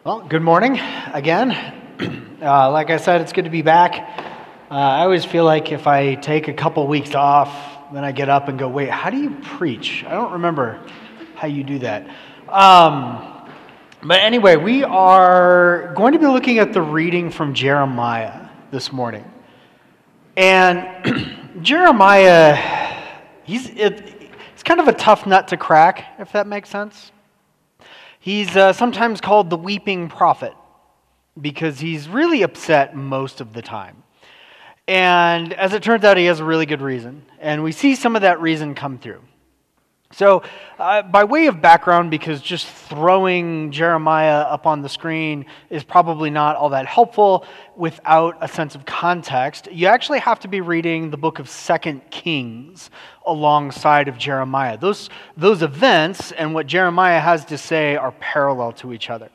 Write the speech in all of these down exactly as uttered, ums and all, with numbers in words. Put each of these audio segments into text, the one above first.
Well, good morning again. Uh, like I said, it's good to be back. Uh, I always feel like if I take a couple weeks off, then I get up and go, wait, how do you preach? I don't remember how you do that. Um, but anyway, we are going to be looking at the reading from Jeremiah this morning. And Jeremiah, he's, it, it's kind of a tough nut to crack, if that makes sense. He's uh, sometimes called the weeping prophet because he's really upset most of the time. And as it turns out, he has a really good reason. And we see some of that reason come through. So uh, by way of background, because just throwing Jeremiah up on the screen is probably not all that helpful without a sense of context, you actually have to be reading the book of Second Kings alongside of Jeremiah. Those, those events and what Jeremiah has to say are parallel to each other.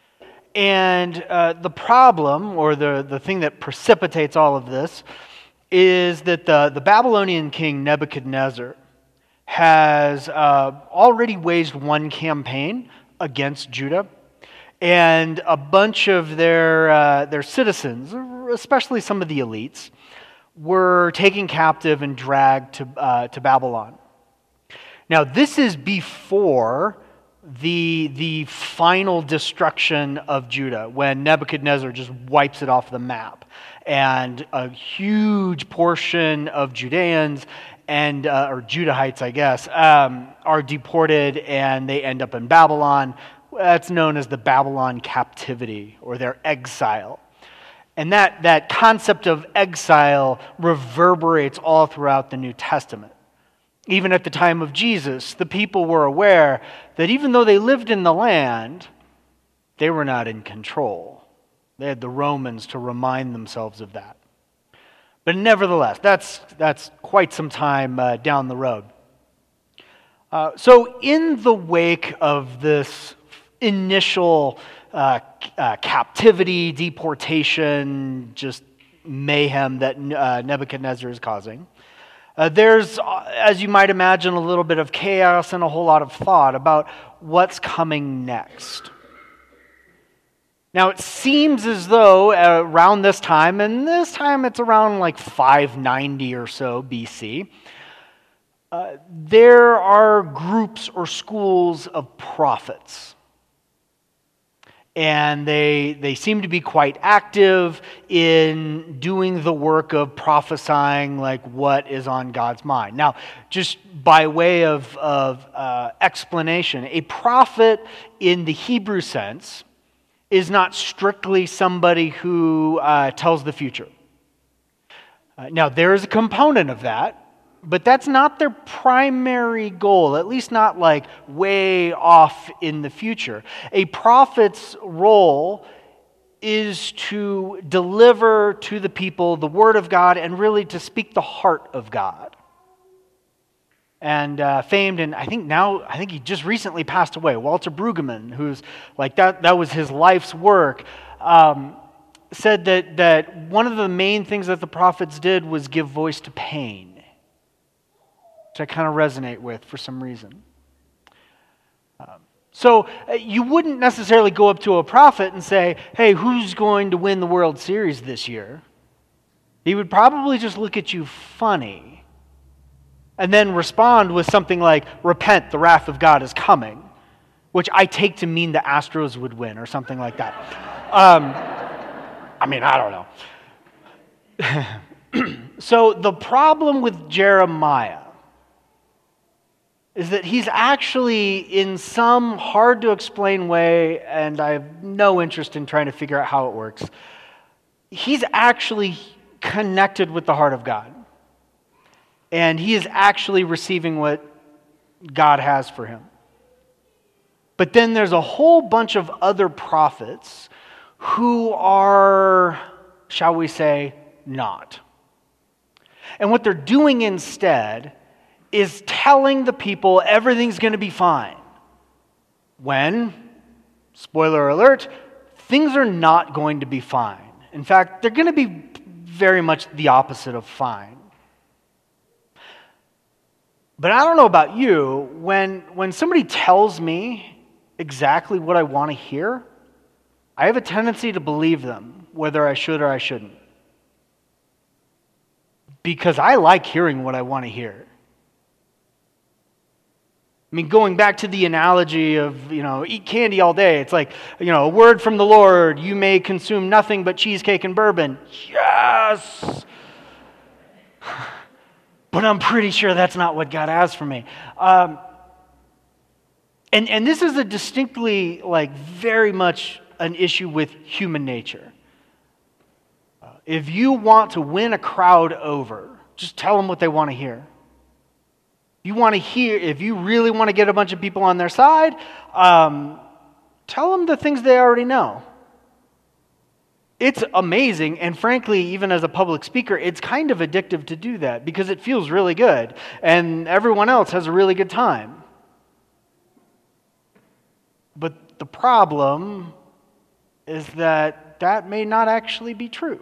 And uh, the problem, or the, the thing that precipitates all of this, is that the, the Babylonian king Nebuchadnezzar has uh, already waged one campaign against Judah, and a bunch of their uh, their citizens, especially some of the elites, were taken captive and dragged to uh, to Babylon. Now, this is before the the final destruction of Judah, when Nebuchadnezzar just wipes it off the map, and a huge portion of Judeans and uh, or Judahites, I guess, um, are deported, and they end up in Babylon. That's known as the Babylon captivity, or their exile. And that, that concept of exile reverberates all throughout the New Testament. Even at the time of Jesus, the people were aware that even though they lived in the land, they were not in control. They had the Romans to remind themselves of that. But nevertheless, that's that's quite some time uh, down the road. Uh, so in the wake of this initial uh, uh, captivity, deportation, just mayhem that uh, Nebuchadnezzar is causing, uh, there's, as you might imagine, a little bit of chaos and a whole lot of thought about what's coming next. Now, it seems as though uh, around this time, and this time it's around like five ninety or so B C, uh, there are groups or schools of prophets. And they, they seem to be quite active in doing the work of prophesying like what is on God's mind. Now, just by way of, of uh, explanation, a prophet in the Hebrew sense is not strictly somebody who uh, tells the future. Uh, now, there is a component of that, but that's not their primary goal, at least not like way off in the future. A prophet's role is to deliver to the people the word of God and really to speak the heart of God. And uh, famed, and I think now, I think he just recently passed away, Walter Brueggemann, who's like, that that was his life's work, um, said that, that one of the main things that the prophets did was give voice to pain, which I kind of resonate with for some reason. Um, so uh, you wouldn't necessarily go up to a prophet and say, hey, who's going to win the World Series this year? He would probably just look at you funny, and then respond with something like, repent, the wrath of God is coming, which I take to mean the Astros would win or something like that. Um, I mean, I don't know. So the problem with Jeremiah is that he's actually in some hard to explain way, and I have no interest in trying to figure out how it works, he's actually connected with the heart of God. And he is actually receiving what God has for him. But then there's a whole bunch of other prophets who are, shall we say, not. And what they're doing instead is telling the people everything's going to be fine. When, spoiler alert, things are not going to be fine. In fact, they're going to be very much the opposite of fine. But I don't know about you, when, when somebody tells me exactly what I want to hear, I have a tendency to believe them, whether I should or I shouldn't. Because I like hearing what I want to hear. I mean, going back to the analogy of, you know, eat candy all day. It's like, you know, a word from the Lord, you may consume nothing but cheesecake and bourbon. Yes! But I'm pretty sure that's not what God has for me. Um, and, and this is a distinctly, like, very much an issue with human nature. Uh, if you want to win a crowd over, just tell them what they want to hear. You want to hear, if you really want to get a bunch of people on their side, um, tell them the things they already know. It's amazing, and frankly, even as a public speaker, it's kind of addictive to do that because it feels really good, and everyone else has a really good time. But the problem is that that may not actually be true.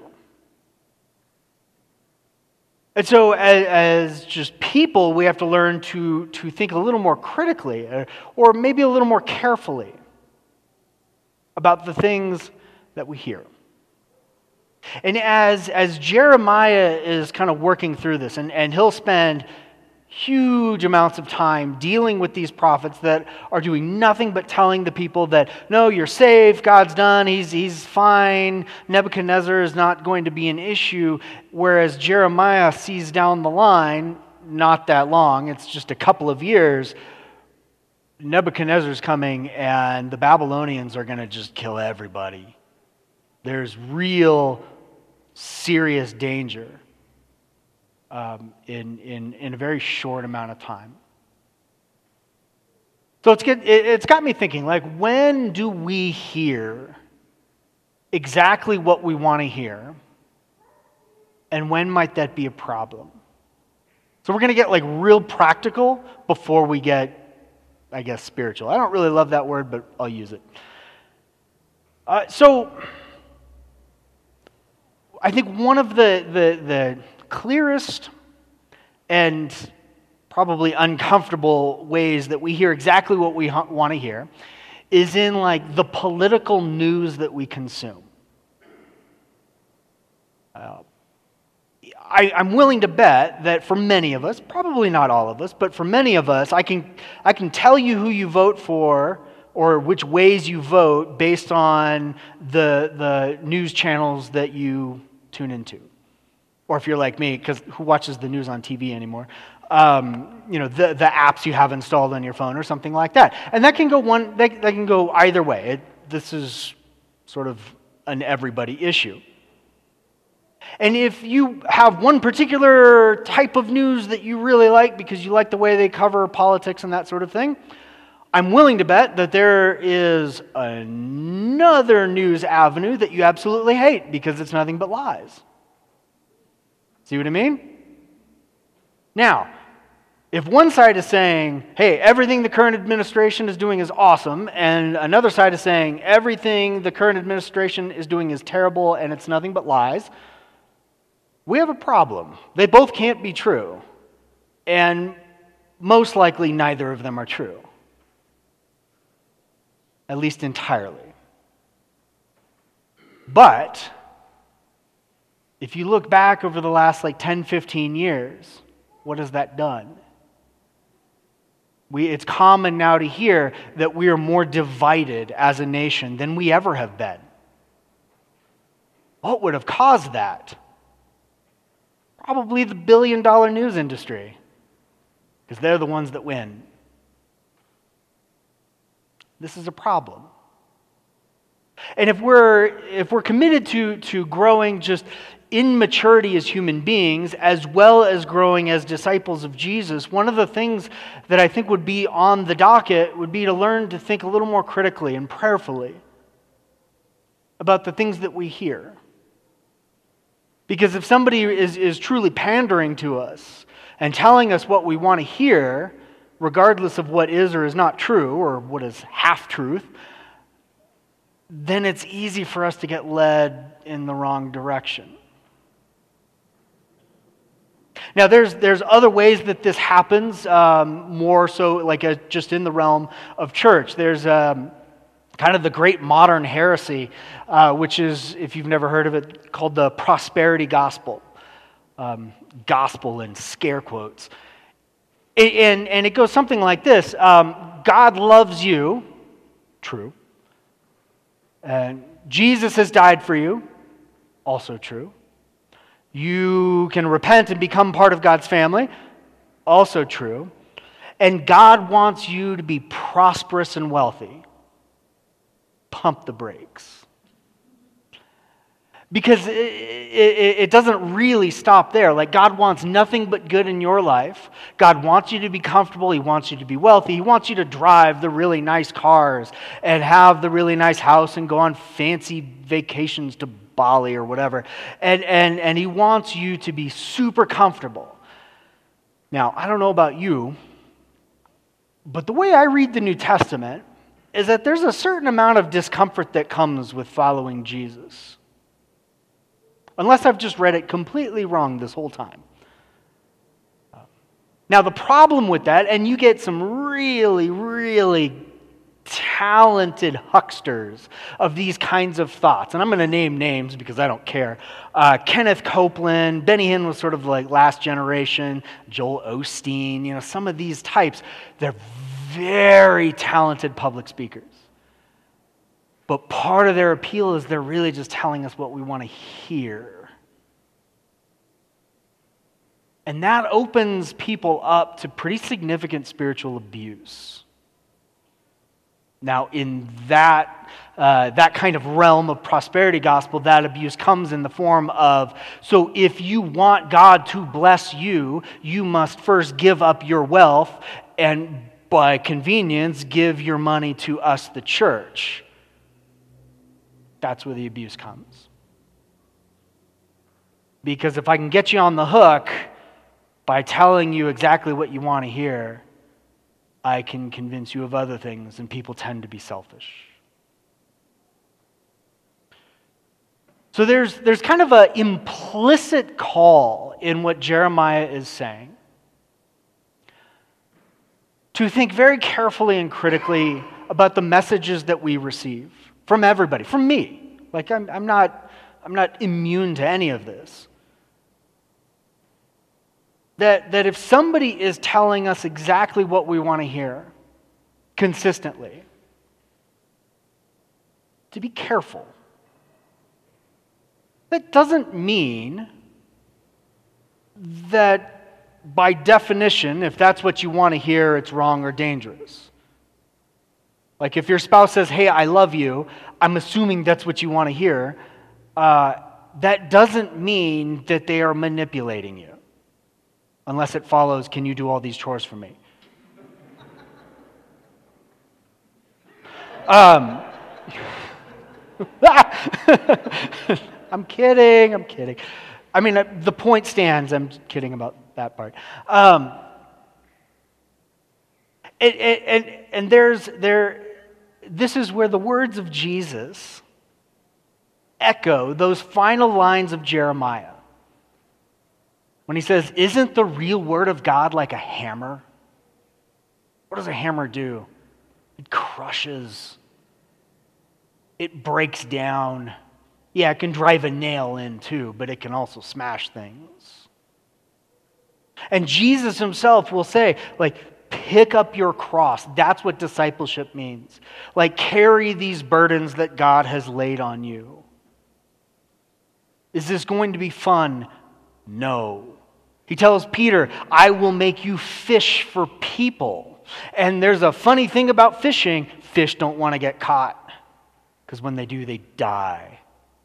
And so as, as just people, we have to learn to, to think a little more critically, or, or maybe a little more carefully about the things that we hear. And as, as Jeremiah is kind of working through this, and, and he'll spend huge amounts of time dealing with these prophets that are doing nothing but telling the people that, no, you're safe, God's done, he's, he's fine, Nebuchadnezzar is not going to be an issue, whereas Jeremiah sees down the line, not that long, it's just a couple of years, Nebuchadnezzar's coming and the Babylonians are going to just kill everybody. There's real serious danger. Um, in, in, in a very short amount of time. So it's, get, it, it's got me thinking, like, when do we hear exactly what we want to hear? And when might that be a problem? So we're going to get, like, real practical before we get, I guess, spiritual. I don't really love that word, but I'll use it. Uh, so I think one of the, the, the clearest and probably uncomfortable ways that we hear exactly what we ha- want to hear is in, like, the political news that we consume. Uh, I, I'm willing to bet that for many of us, probably not all of us, but for many of us, I can I can tell you who you vote for or which ways you vote based on the the news channels that you tune into. Or if you're like me, because who watches the news on T V anymore? Um, you know, the, the apps you have installed on your phone or something like that. And that can go one, that, that can go either way. It, this is sort of an everybody issue. And if you have one particular type of news that you really like because you like the way they cover politics and that sort of thing, I'm willing to bet that there is another news avenue that you absolutely hate because it's nothing but lies. See what I mean? Now, if one side is saying, hey, everything the current administration is doing is awesome, and another side is saying everything the current administration is doing is terrible and it's nothing but lies, we have a problem. They both can't be true. And most likely neither of them are true. At least entirely. But if you look back over the last like ten, fifteen years, what has that done? We, it's common now to hear that we are more divided as a nation than we ever have been. What would have caused that? Probably the billion dollar news industry, because they're the ones that win. This is a problem. And if we're if we're committed to, to growing just in maturity as human beings, as well as growing as disciples of Jesus, one of the things that I think would be on the docket would be to learn to think a little more critically and prayerfully about the things that we hear. Because if somebody is, is truly pandering to us and telling us what we want to hear, regardless of what is or is not true, or what is half-truth, then it's easy for us to get led in the wrong direction. Now, there's there's other ways that this happens, um, more so like a, just in the realm of church. There's um, kind of the great modern heresy, uh, which is, if you've never heard of it, called the prosperity gospel. Um, gospel in scare quotes. And, and it goes something like this. Um, God loves you. True. And Jesus has died for you. Also true. You can repent and become part of God's family. Also true. And God wants you to be prosperous and wealthy. Pump the brakes. Because it, it, it doesn't really stop there. Like, God wants nothing but good in your life. God wants you to be comfortable. He wants you to be wealthy. He wants you to drive the really nice cars and have the really nice house and go on fancy vacations to Bali or whatever. And, and, and He wants you to be super comfortable. Now, I don't know about you, but the way I read the New Testament is that there's a certain amount of discomfort that comes with following Jesus. Unless I've just read it completely wrong this whole time. Now, the problem with that, and you get some really, really talented hucksters of these kinds of thoughts, and I'm going to name names because I don't care. Uh, Kenneth Copeland, Benny Hinn was sort of like last generation, Joel Osteen, you know, some of these types, they're very talented public speakers. But part of their appeal is they're really just telling us what we want to hear. And that opens people up to pretty significant spiritual abuse. Now, in that, uh, that kind of realm of prosperity gospel, that abuse comes in the form of, so if you want God to bless you, you must first give up your wealth and by convenience, give your money to us, the church. That's where the abuse comes. Because if I can get you on the hook by telling you exactly what you want to hear, I can convince you of other things, and people tend to be selfish. So there's, there's kind of an implicit call in what Jeremiah is saying to think very carefully and critically about the messages that we receive. From everybody, from me. Like, I'm, I'm not, I'm not immune to any of this. That, that if somebody is telling us exactly what we want to hear, consistently, to be careful. That doesn't mean that, by definition, if that's what you want to hear, it's wrong or dangerous. Like if your spouse says, hey, I love you, I'm assuming that's what you want to hear. Uh, that doesn't mean that they are manipulating you. Unless it follows, can you do all these chores for me? Um, I'm kidding, I'm kidding. I mean, the point stands, I'm kidding about that part. Um, and, and, and there's, there, this is where the words of Jesus echo those final lines of Jeremiah. When he says, isn't the real word of God like a hammer? What does a hammer do? It crushes. It breaks down. Yeah, it can drive a nail in too, but it can also smash things. And Jesus himself will say, like, pick up your cross. That's what discipleship means. Like, carry these burdens that God has laid on you. Is this going to be fun? No. He tells Peter, I will make you fish for people. And there's a funny thing about fishing. Fish don't want to get caught. Because when they do, they die.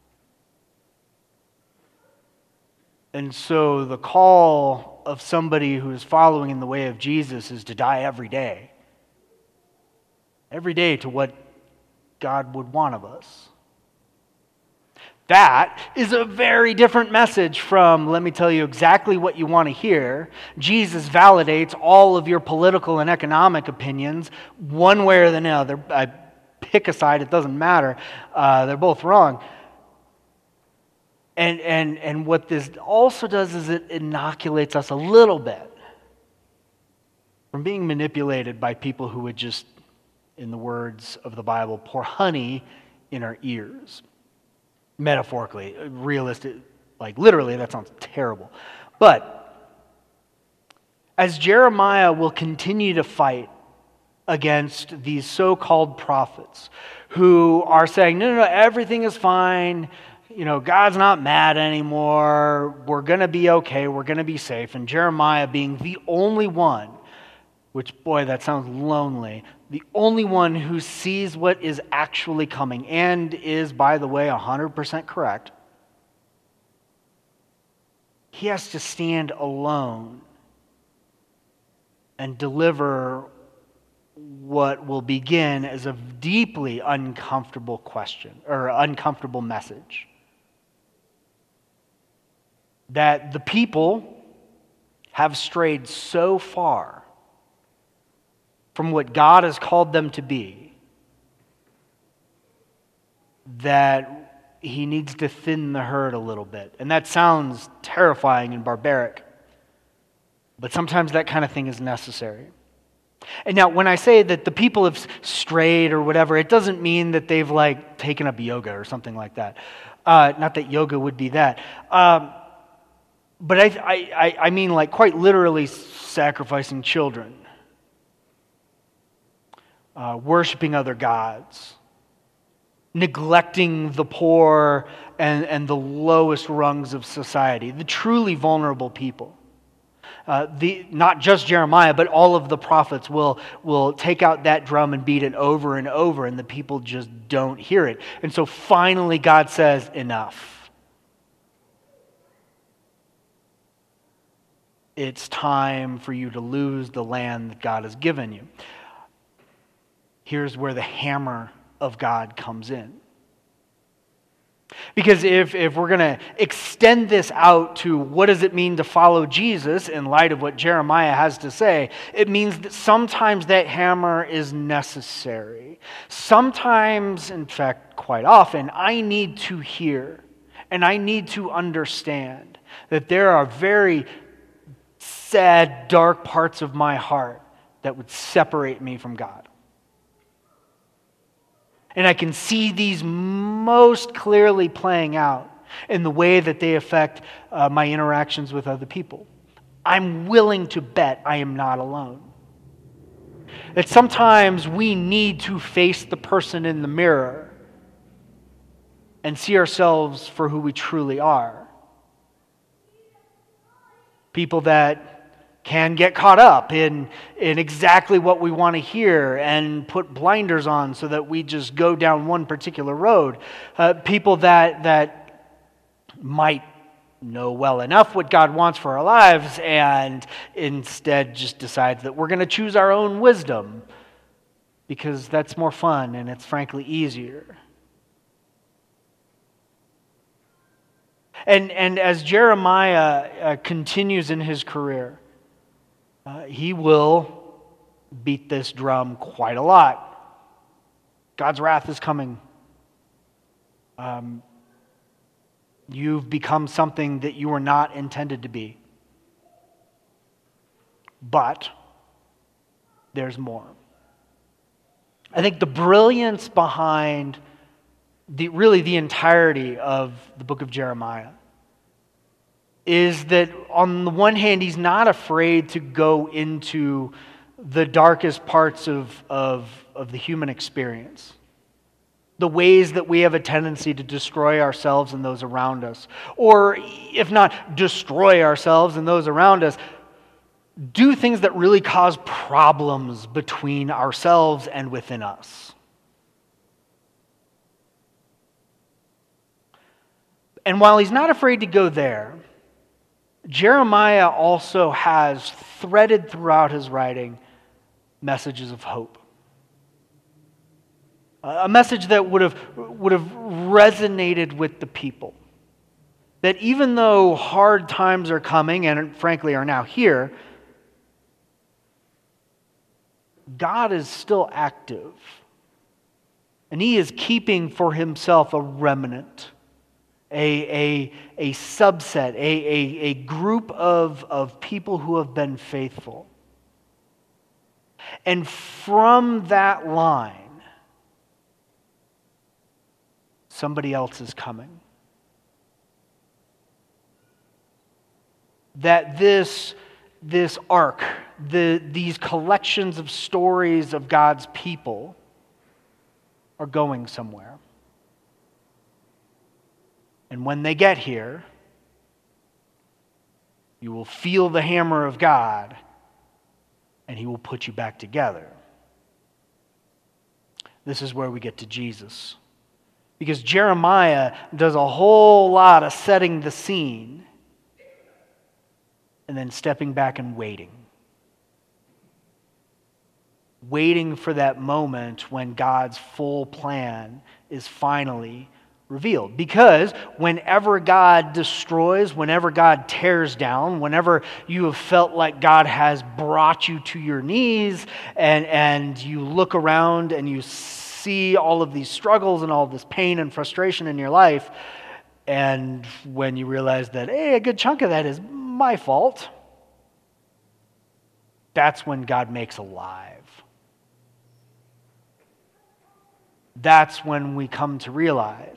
And so the call of somebody who is following in the way of Jesus is to die every day. Every day to what God would want of us. That is a very different message from, let me tell you exactly what you want to hear. Jesus validates all of your political and economic opinions one way or the other. I pick a side, it doesn't matter. Uh, they're both wrong. And, and, and what this also does is it inoculates us a little bit from being manipulated by people who would just in the words of the Bible, pour honey in our ears. Metaphorically, realistic, like literally, that sounds terrible. But as Jeremiah will continue to fight against these so-called prophets who are saying, no, no, no, everything is fine. You know, God's not mad anymore. We're going to be okay. We're going to be safe. And Jeremiah being the only one, which, boy, that sounds lonely, the only one who sees what is actually coming and is, by the way, one hundred percent correct. He has to stand alone and deliver what will begin as a deeply uncomfortable question or uncomfortable message. That the people have strayed so far from what God has called them to be that he needs to thin the herd a little bit. And that sounds terrifying and barbaric, but sometimes that kind of thing is necessary. And now when I say that the people have strayed or whatever, it doesn't mean that they've like taken up yoga or something like that. Uh, not that yoga would be that. Um, but I, I, I mean like quite literally sacrificing children. Uh, worshiping other gods, neglecting the poor and, and the lowest rungs of society, the truly vulnerable people. Uh, the, not just Jeremiah, but all of the prophets will, will take out that drum and beat it over and over, and the people just don't hear it. And so finally God says, enough. It's time for you to lose the land that God has given you. Here's where the hammer of God comes in. Because if, if we're going to extend this out to what does it mean to follow Jesus in light of what Jeremiah has to say, it means that sometimes that hammer is necessary. Sometimes, in fact, quite often, I need to hear and I need to understand that there are very sad, dark parts of my heart that would separate me from God. And I can see these most clearly playing out in the way that they affect uh, my interactions with other people. I'm willing to bet I am not alone. That sometimes we need to face the person in the mirror and see ourselves for who we truly are. People that can get caught up in, in exactly what we want to hear and put blinders on so that we just go down one particular road. Uh, people that that might know well enough what God wants for our lives and instead just decide that we're going to choose our own wisdom because that's more fun and it's frankly easier. And, and as Jeremiah uh, continues in his career, Uh, he will beat this drum quite a lot. God's wrath is coming. Um, you've become something that you were not intended to be. But there's more. I think the brilliance behind the really the entirety of the book of Jeremiah is that on the one hand, he's not afraid to go into the darkest parts of, of, of the human experience. The ways that we have a tendency to destroy ourselves and those around us. Or if not destroy ourselves and those around us, do things that really cause problems between ourselves and within us. And while he's not afraid to go there, Jeremiah also has threaded throughout his writing messages of hope. A message that would have, would have resonated with the people. That even though hard times are coming, and frankly are now here, God is still active. And he is keeping for himself a remnant. A, a, a subset, a, a, a group of, of people who have been faithful. And from that line, somebody else is coming. That this, this arc, the, these collections of stories of God's people are going somewhere. And when they get here, you will feel the hammer of God, and He will put you back together. This is where we get to Jesus. Because Jeremiah does a whole lot of setting the scene and then stepping back and waiting. Waiting for that moment when God's full plan is finally revealed. Because whenever God destroys, whenever God tears down, whenever you have felt like God has brought you to your knees and, and you look around and you see all of these struggles and all of this pain and frustration in your life, and when you realize that, hey, a good chunk of that is my fault, that's when God makes alive. That's when we come to realize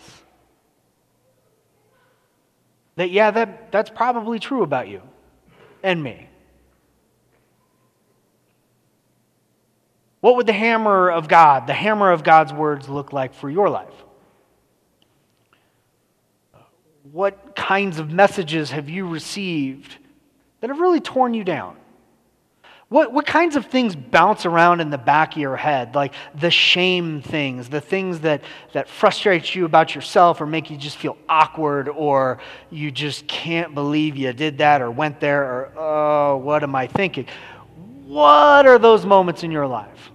that, yeah, that, that's probably true about you and me. What would the hammer of God, the hammer of God's words, look like for your life? What kinds of messages have you received that have really torn you down? What, what kinds of things bounce around in the back of your head, like the shame things, the things that, that frustrate you about yourself or make you just feel awkward, or you just can't believe you did that or went there, or, oh, what am I thinking? What are those moments in your life?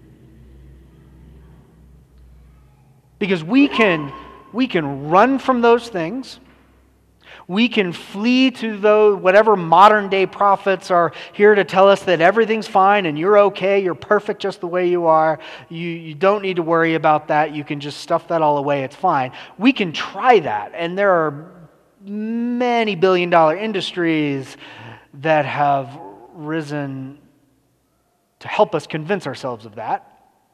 Because we can, we can run from those things. We can flee to those, whatever modern day prophets are here to tell us that everything's fine and you're okay, you're perfect just the way you are. You, you don't need to worry about that. You can just stuff that all away. It's fine. We can try that. And there are many billion dollar industries that have risen to help us convince ourselves of that.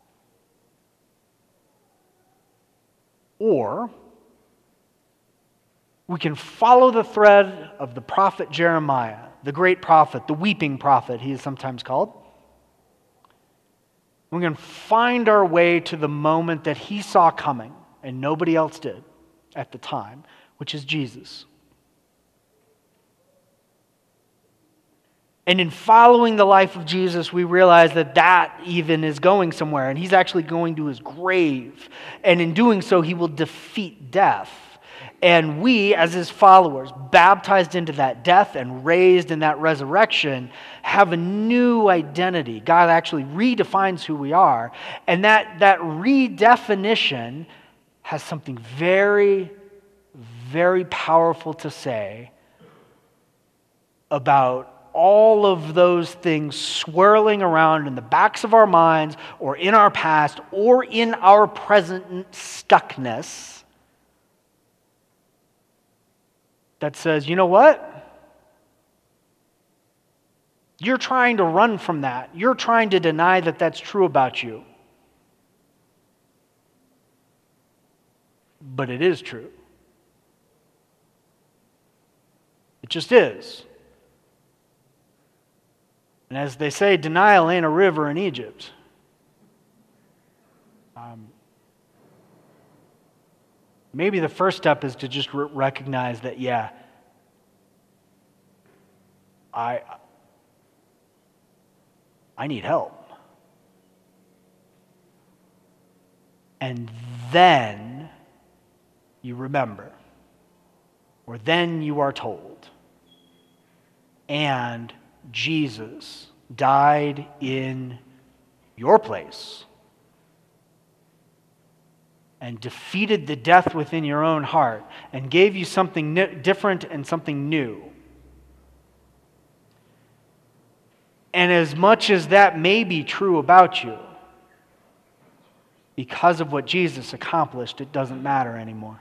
Or we can follow the thread of the prophet Jeremiah, the great prophet, the weeping prophet, he is sometimes called. We can find our way to the moment that he saw coming, and nobody else did at the time, which is Jesus. And in following the life of Jesus, we realize that that even is going somewhere, and he's actually going to his grave. And in doing so, he will defeat death. And we, as his followers, baptized into that death and raised in that resurrection, have a new identity. God actually redefines who we are. And that, that redefinition has something very, very powerful to say about all of those things swirling around in the backs of our minds or in our past or in our present stuckness that says, you know what? You're trying to run from that. You're trying to deny that that's true about you. But it is true. It just is. And as they say, denial ain't a river in Egypt. Um, maybe the first step is to just re- recognize that, yeah, I, I need help. And then you remember, or then you are told, and Jesus died in your place and defeated the death within your own heart and gave you something different and something new. And as much as that may be true about you, because of what Jesus accomplished, it doesn't matter anymore.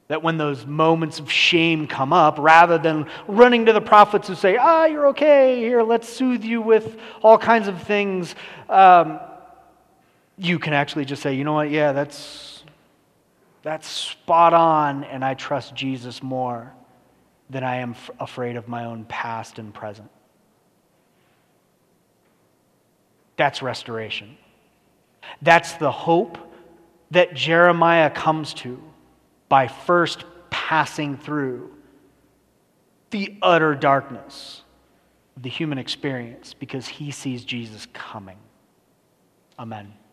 That when those moments of shame come up, rather than running to the prophets who say, ah, you're okay, here, let's soothe you with all kinds of things, um, you can actually just say, you know what, yeah, that's, that's spot on, and I trust Jesus more than I am f- afraid of my own past and present. That's restoration. That's the hope that Jeremiah comes to by first passing through the utter darkness of the human experience because he sees Jesus coming. Amen.